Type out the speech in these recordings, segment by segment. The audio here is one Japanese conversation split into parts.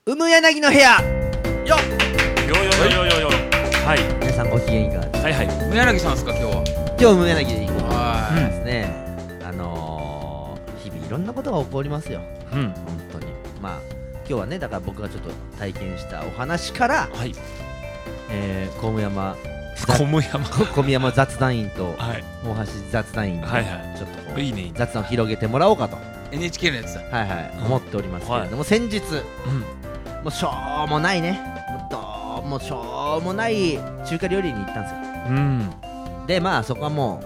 うむやなぎの部屋よっはい。 皆さんご機嫌いかがですか。 はいはい。 むやなぎさんですか今日は。 今日むやなぎでいこうと思いはますね。日々いろんなことが起こりますよ。 うん。 本当に。まあ今日はね、だから僕がちょっと体験したお話からはい。 小宮山雑談員とはい。 大橋雑談員ではいはちょっとこういいね。 雑談を広げてもらおうかと、 い。NHK のやつだ。 はいはい、 うん思っておりますけれども、先日もうしょうもないね、どうもしょうもない中華料理に行ったんですよ。 うん。 でまあそこはもう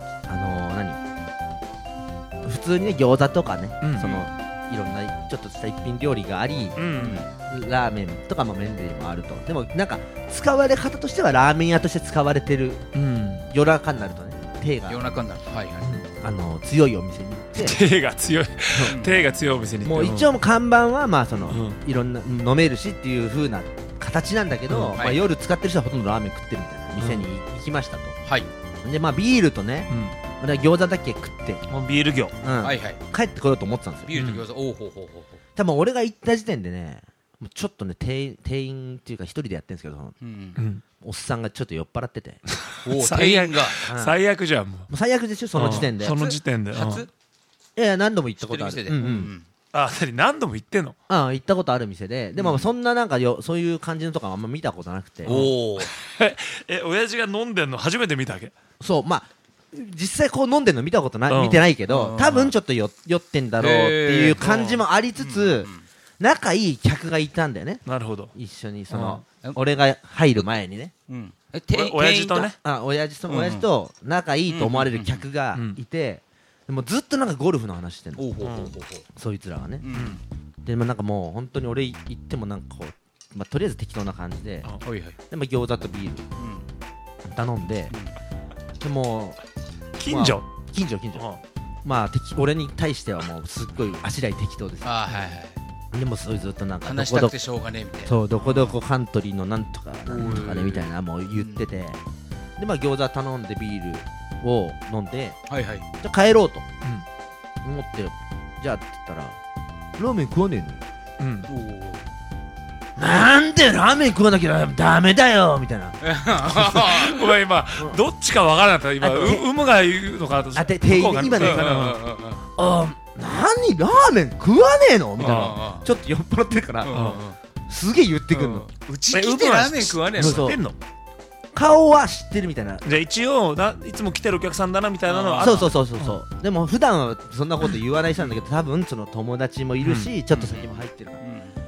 普通にね餃子とかね、 うんそのいろんなちょっとした一品料理があり、 うん。 ラーメンとかも麺類もあると。でもなんか使われ方としてはラーメン屋として使われてる、 うん。 夜中になるとね手が夜中になる。はいはい。 強いお店に行って手が強い。手が強いお店に行って。 もう一応看板はまあその、 うんいろんな飲めるしっていう風な形なんだけど、 うんまあ、 はい夜使ってる人はほとんどラーメン食ってるみたいな店に行きましたと。 はい。 でまあビールとね、俺は餃子だけ食って、 もうビール業。 はいはい。 帰ってこようと思ってたんですよ。 ビールと餃子。おおほうほうほうほ多分俺が行った時点でね、もうちょっとね店員っていうか一人でやってるんですけど、 う。うんう。ん。 おっさんがちょっと酔っ払ってて、 おお最悪店員がうん最悪じゃんもう。 もう最悪でしょその時点で。 その時点で。 初いや何度も行った知っことある。 てる店で。 うんうん何度も言ってんの。 行ったことある店で、でもそんななんかそういう感じのとかあんま見たことなくて、 おお。 親父が飲んでんの初めて見たわけ。 そうまあ実際こう飲んでるの見たことない、 うん見てないけど、 うん多分ちょっと酔ってんだろうっていう感じもありつつ、仲いい客がいたんだよね。 なるほど。 一緒にその、 うん俺が入る前にね、 うん。 親父とね。 親父と仲いいと思われる客がいて、でもずっとなんかゴルフの話してんの、 おおほうほうほうほそいつらはね。 う。うん。 でもなんかもう本当に俺行ってもなんかこう、まあ、とりあえず適当な感じで、 あはいはい。 でも餃子とビール頼んで、でも近所。 近所まあ俺に対してはもうすっごいあしらい適当です。 ああはいはい。 でもそいつずっとなんか話したくてしょうがねえみたいな。 そうどこどこカントリーのなんとかなんとかでみたいなもう言ってて、でまあ餃子頼んでビールを飲んで、 はいはい。 じゃあ帰ろうと思って、じゃあって言ったらラーメン食わねえの。 うん。 おお。 なんでラーメン食わなきゃダメだよみたいな。 ごめん今どっちかわからなかった今あ有無が言うのかとあ店員向こうが今ねうんうんうんうん何ラーメン食わねえのみたいな。 あちょっと酔っ払ってるから、 うんすげえ言ってくんの。 うち来てラーメン食わねえの。 そう知ってんの顔は知ってるみたいな。 じゃあ一応いつも来てるお客さんだなみたいなのはあるそうでも普段はそんなこと言わない人なんだけど、多分その友達もいるし、ちょっと先も入ってるから、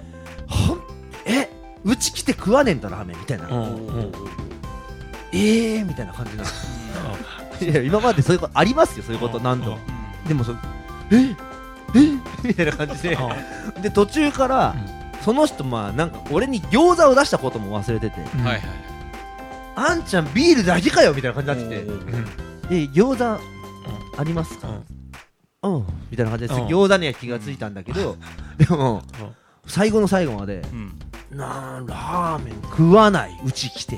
うち来て食わねえんだラーメンみたいな、 うんみたいな感じなんですいや今までそういうことありますよ、そういうこと何度も。でもみたいな感じでで途中からその人まあなんか俺に餃子を出したことも忘れてて、 はいはい。 あんちゃんビールだけかよみたいな感じになってて、餃子ありますか、みたいな感じで餃子には気がついたんだけど、でも最後の最後までラーメン食わないうち来て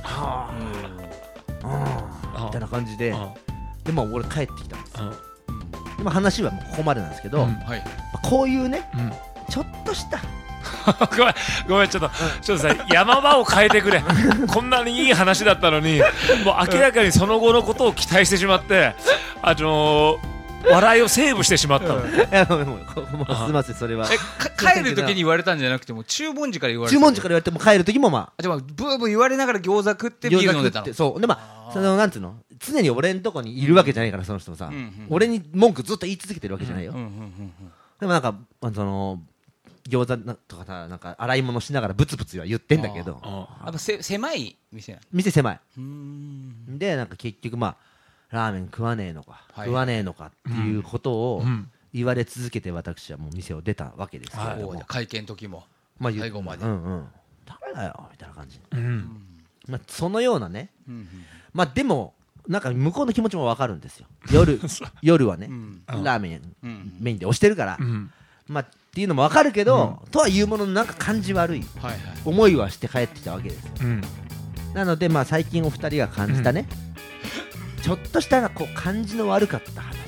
みたいな感じで、でも俺帰ってきたんですよ。今話はもうここまでなんですけど、 はい。 こういうねちょっとしたごめんちょっとさ山場を変えてくれこんなにいい話だったのにもう明らかにその後のことを期待してしまって笑いをセーブしてしまったの。 もうすみませんそれは。 帰る時に言われたんじゃなくても注文時から言われた。 注文時から言われても帰る時もまあじゃあブーブー言われながら餃子食ってビール飲んでたの。 そうでまあそのなんつうの常に俺んとこにいるわけじゃないからその人もさ、俺に文句ずっと言い続けてるわけじゃないよ。でもなんかその餃子とかさなんか洗い物しながらブツブツは言ってんだけど、 やっぱ狭い店なの。 店狭いでなんか結局まあラーメン食わねえのか食わねえのかっていうことを言われ続けて私はもう店を出たわけですけれども、 会見時もまあ最後まで。 誰だよみたいな感じ。 うんまあそのようなね、まあでもなんか向こうの気持ちもわかるんですよ。夜はねラーメンメインで押してるからまあっていうのもわかるけど、とはいうもののなんか感じ悪い思いはして帰ってきたわけですよ。なのでまあ最近お二人が感じたね、ちょっとしたこう感じの悪かった話、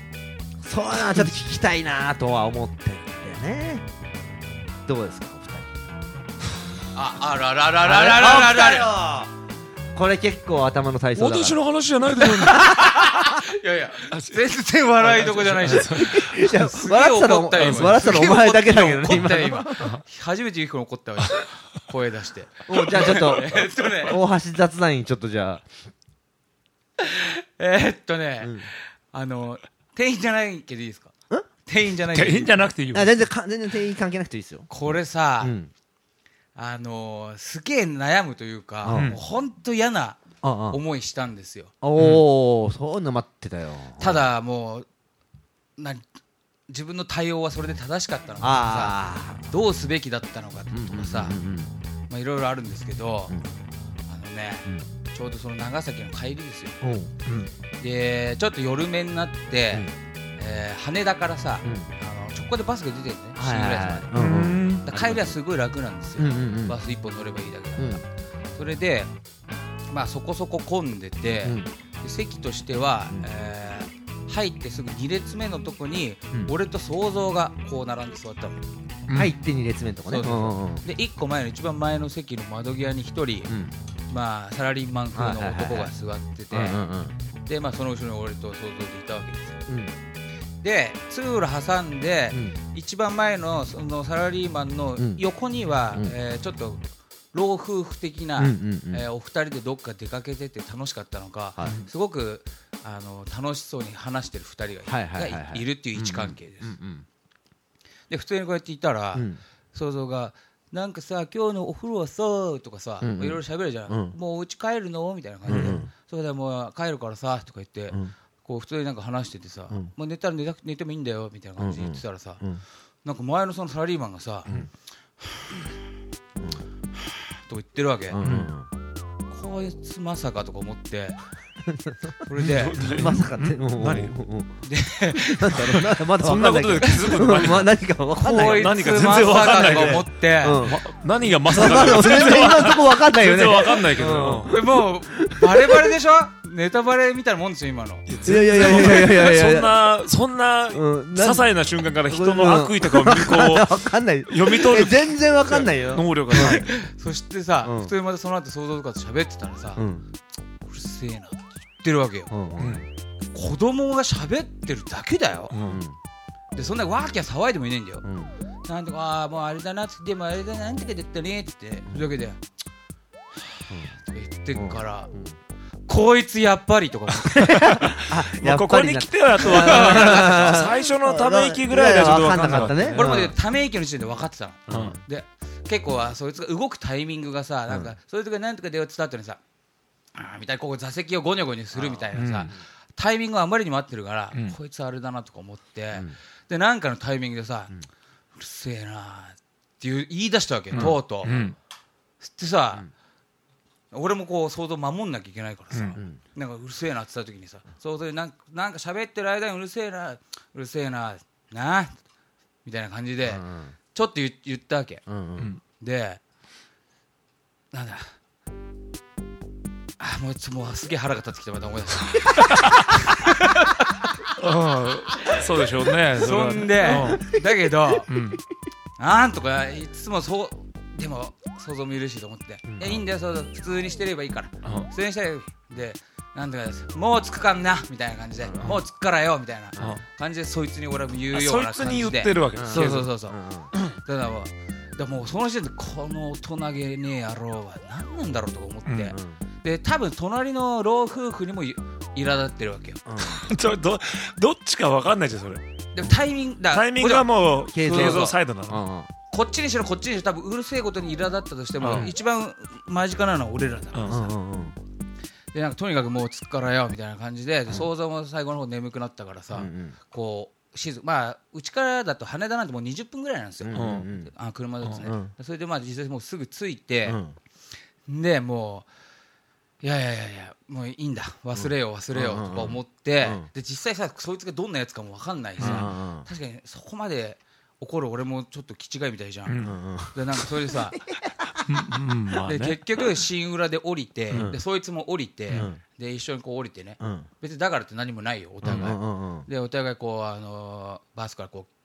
そういうのはちょっと聞きたいなとは思ってるんだよね。どうですかお二人。 あらららららららら。 これ結構頭の体操だから。 私の話じゃないでしょ。 いやいや、全然笑いどこじゃないし。 笑ってたのお前だけだけどね今。初めてゆきくん怒ったわ。声出して。 じゃあちょっと大橋雑談員ちょっとじゃあ。 店員じゃないけどいいですか？店員じゃない。 店員じゃなくていいよ。 全然店員関係なくていいですよ。 これさ、すげえ悩むというか、もうほんと嫌な思いしたんですよ。 おお、そういうの待ってたよ。 ただもう自分の対応はそれで正しかったのかさ、どうすべきだったのかとかさ、まあいろいろあるんですけど、ちょうどその長崎の帰りですよ。でちょっと夜目になって、羽田からさ、直行でバスが出てるね、新浦安まで。帰りはすごい楽なんですよ。バス1本乗ればいいだけだから。それでまあそこそこ混んでて、席としては入ってすぐ2列目のとこに俺と想像がこう並んで座ったの。 入って2列目のとこね。 で1個前の一番前の席の窓際に1人、まあサラリーマン風の男が座ってて、でまあその後ろに俺と想像でいたわけですよ。で通路挟んで、一番前のそのサラリーマンの横には、ちょっと老夫婦的な、お二人でどっか出かけてて楽しかったのか、すごく楽しそうに話してる二人がいるっていう位置関係です。で普通にこうやっていたら、想像がなんかさ今日のお風呂はさとかさ、いろいろ喋るじゃん。もううち帰るのみたいな感じで、それでもう帰るからさとか言って、こう普通になんか話しててさ、もう寝たら寝てもいいんだよみたいな感じで言ってたらさ、なんか前のそのサラリーマンがさ、と言ってるわけ。こいつまさかとか思って、それでまさかって何？ なんだろう、まだそんなことで気づくの何か分かんない。 こいつまさかとか思って、 何がまさかだか全然今のとこ分かんないよね。 全然分かんないけど、 もうバレバレでしょ。ネタバレみたいなもんですよ今の。 いやいやいやいやいや、 そんな些細な瞬間から人の悪意とかをこう読み取る全然分かんないよ。 能力がない。 そしてさ、普通にまたその後想像とかと喋ってたらさ、うるせえなって言ってるわけよ。子供が喋ってるだけだよ。でそんなワーキャー騒いでもいないんだよ。なんとかもうあれだなって、でもあれだなんとかだったねって言ってそれだけで言ってから、こいつやっぱりとかここに来てはと分かる。最初のため息ぐらいではちょっと分かんなかったね。 これもねため息の時点で分かってたの。で結構そいつが動くタイミングがさ、なんかそいつがなんとかでよって伝わったのにさ、みたいなここ座席をゴニョゴニョするみたいなさ、タイミングがあまりにも合ってるから、こいつあれだなとか思って、でなんかのタイミングでさ、うるせえなって言い出したわけ、とうとう。そしてさ、俺もこう想像守んなきゃいけないからさ、なんかうるせえなって言った時にさ、想像でなんか喋ってる間にうるせえななみたいな感じでちょっと言ったわけ。でなんだ、もうすげえ腹が立ってきてまた思い出した。 そうでしょうね。 そんでだけどなんとかいつもそうでも想像も許しいと思って、いいんだよ想像、普通にしてればいいから、普通にしてればいいで、なんとかですもう着くかんなみたいな感じで、もう着くからよみたいな感じでそいつに俺は言うような感じで、 そいつに言ってるわけ。 そうただもうその時点でこの大人げねえ野郎は何なんだろうとか思って、で多分隣の老夫婦にも苛立ってるわけよ。 どっちか分かんないじゃんそれ。 でもタイミングはもう映像サイドなの。 こっちにしろこっちにしろ多分うるせえことに苛立ったとしても、一番間近なのは俺らだからさ。でなんかとにかくもう着くからよみたいな感じで、想像も最後の方眠くなったからさ、こうまあうちからだと羽田なんてもう20分ぐらいなんですよ、車でですね。それでまあ実際もうすぐ着いて、でもういやもういいんだ忘れようとか思って、で実際さそいつがどんなやつかも分かんないしさ、確かにそこまで怒る俺もちょっと気違いみたいじゃん。でなんかそれでさで結局新浦で降りて、でそいつも降りて、で一緒にこう降りてね、別にだからって何もないよお互い。でお互いこうバスからこう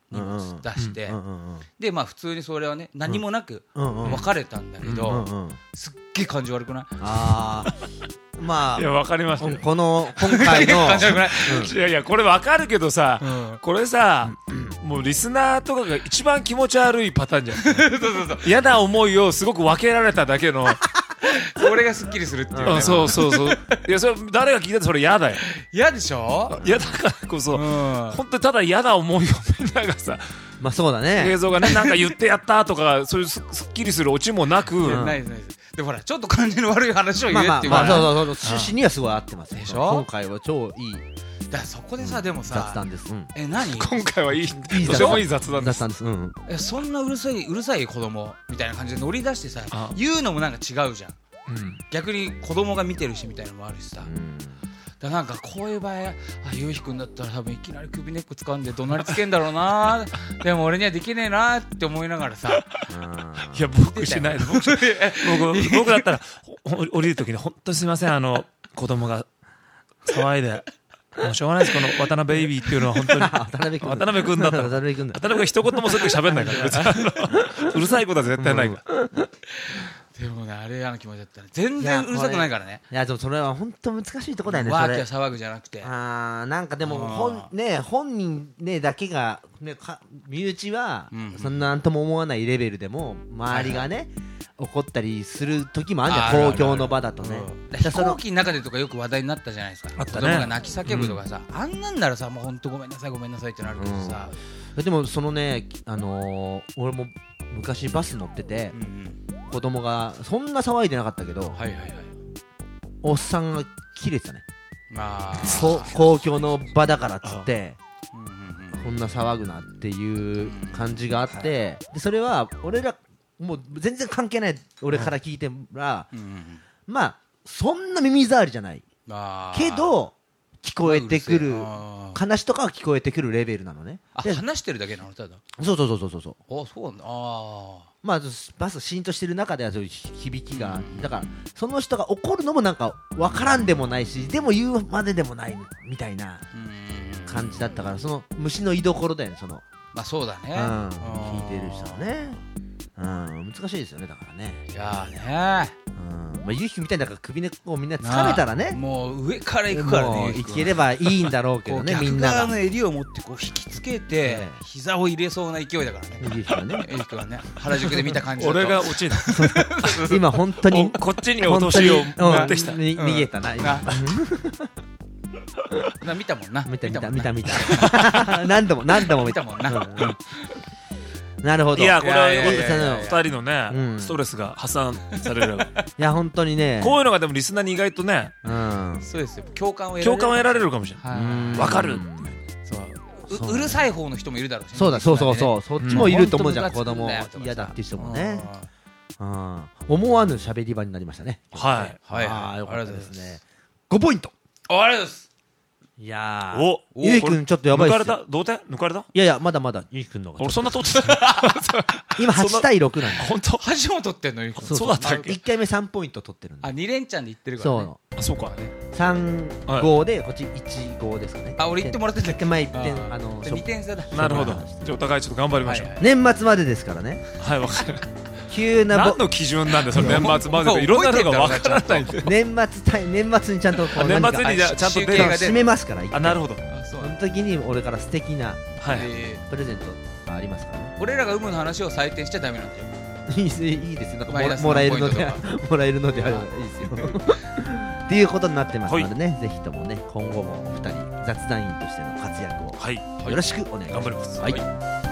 荷物出して、でまあ普通にそれはね何もなく別れたんだけど、すっげえ感じ悪くない？ ああまあいや分かります、 今回のいやいやこれ分かるけどさ、これさもうリスナーとかが一番気持ち悪いパターンじゃん。そう嫌な思いをすごく分けられただけのこれがすっきりするっていうね。 そういやそれ誰が聞いたってそれ嫌だよ。 嫌でしょ？ 嫌だからこそ本当にただ嫌な思いをみんながさ、 まあそうだね、 映像がねなんか言ってやったとかそういうすっきりするオチもなく、 ないですでほらちょっと感じの悪い話を言えっていうそう趣旨にはすごい合ってますでしょ。 今回は超いいだからそこでさ、でもさ雑談です、 何今回はいいとててもいい雑談です。 そんなうるさい子供みたいな感じで乗り出してさ言うのもなんか違うじゃん、逆に子供が見てるしみたいなのもあるしさ、だなんかこういう場合ゆうひくんだったら多分いきなり首根っこ掴んで怒鳴りつけんだろうなでも俺にはできねえなって思いながらさいや僕しない僕だったら降りるときに本当にすみません子供が騒いでもうしょうがないですこの渡辺ベイビーっていうのは本当に渡辺君だったら渡辺君が一言もそういう時喋んないから別にうるさいことは絶対ないから、 でもねあれ気持ちだったね全然うるさくないからね。 いやでもそれは本当難しいとこだよね。 ワーキャー騒ぐじゃなくてなんかでも本人ねだけが身内はそんななんとも思わないレベルでも周りがね怒ったりする時もあるじゃん、公共の場だとね。 飛行機の中でとかよく話題になったじゃないですか。子供が泣き叫ぶとかさ、あんなんならさもう本当ごめんなさいごめんなさいってなるけどさ、 でもそのね俺も昔バス乗ってて子供がそんな騒いでなかったけどおっさんが切れてたね。公共の場だからっつってこんな騒ぐなっていう感じがあって、でそれは俺らもう全然関係ない俺から聞いてらまあそんな耳障りじゃないけど聞こえてくる話とかは聞こえてくるレベルなのね。 話してるだけなのただ。 そうそうなんだ。 まあバスシーンとしてる中ではそういう響きがだからその人が怒るのもなんか分からんでもないしでも言うまででもないみたいな感じだったから、その虫の居所だよね。 まあそうだね、 聞いてる人はね難しいですよねだからね。 いやねゆうひくみたいな首根っこをみんな掴めたらねもう上から行くからねいければいいんだろうけどねみんなが逆側の襟を持ってこう引きつけて膝を入れそうな勢いだからねゆうひくはね原宿で見た感じだと俺が落ちる今本当にこっちに落としを持ってきた逃げたな今見たもんな見た何度も見たもんななるほど。 いやこれは2人のねストレスが発散される。いや本当にねこういうのがでもリスナーに意外とねそうですよ共感を得られるかもしれない。わかる。 うるさい方の人もいるだろうし。 そうそっちもいると思うじゃん。子供嫌だっていう人もね。思わぬ喋り場になりましたね。 はいよかったですね。5ポイント。 ありがとうございます。 いやーゆうひくんちょっとやばいっすよ。 同点抜かれた？ いやまだゆうひくんの方が俺そんな取ってた今8対6なんだ。 本当 8も取ってんの？ そうだったっけ ？1回目3ポイント取ってるんで 2連チャンでいってるからね。 そうか 3-5でこっち1-5ですかね。 俺言ってもらってたっけ？ 前1点 2点差だ。 なるほど。じゃあお互いちょっと頑張りましょう。 年末までですからね。 はいわかる。 何の基準なんでその年末までいろんなのがわからないんで。 年末にちゃんと年末にちゃんと締めますからなるほど。 その時に俺から素敵なプレゼントがありますからね。 俺らが有無の話を採点しちゃダメなんだよ。 いいですよ。なんかもらえるのであればいいですよ。っていうことになってますのでね、ぜひともね今後もお二人雑談員としての活躍をよろしくお願いします。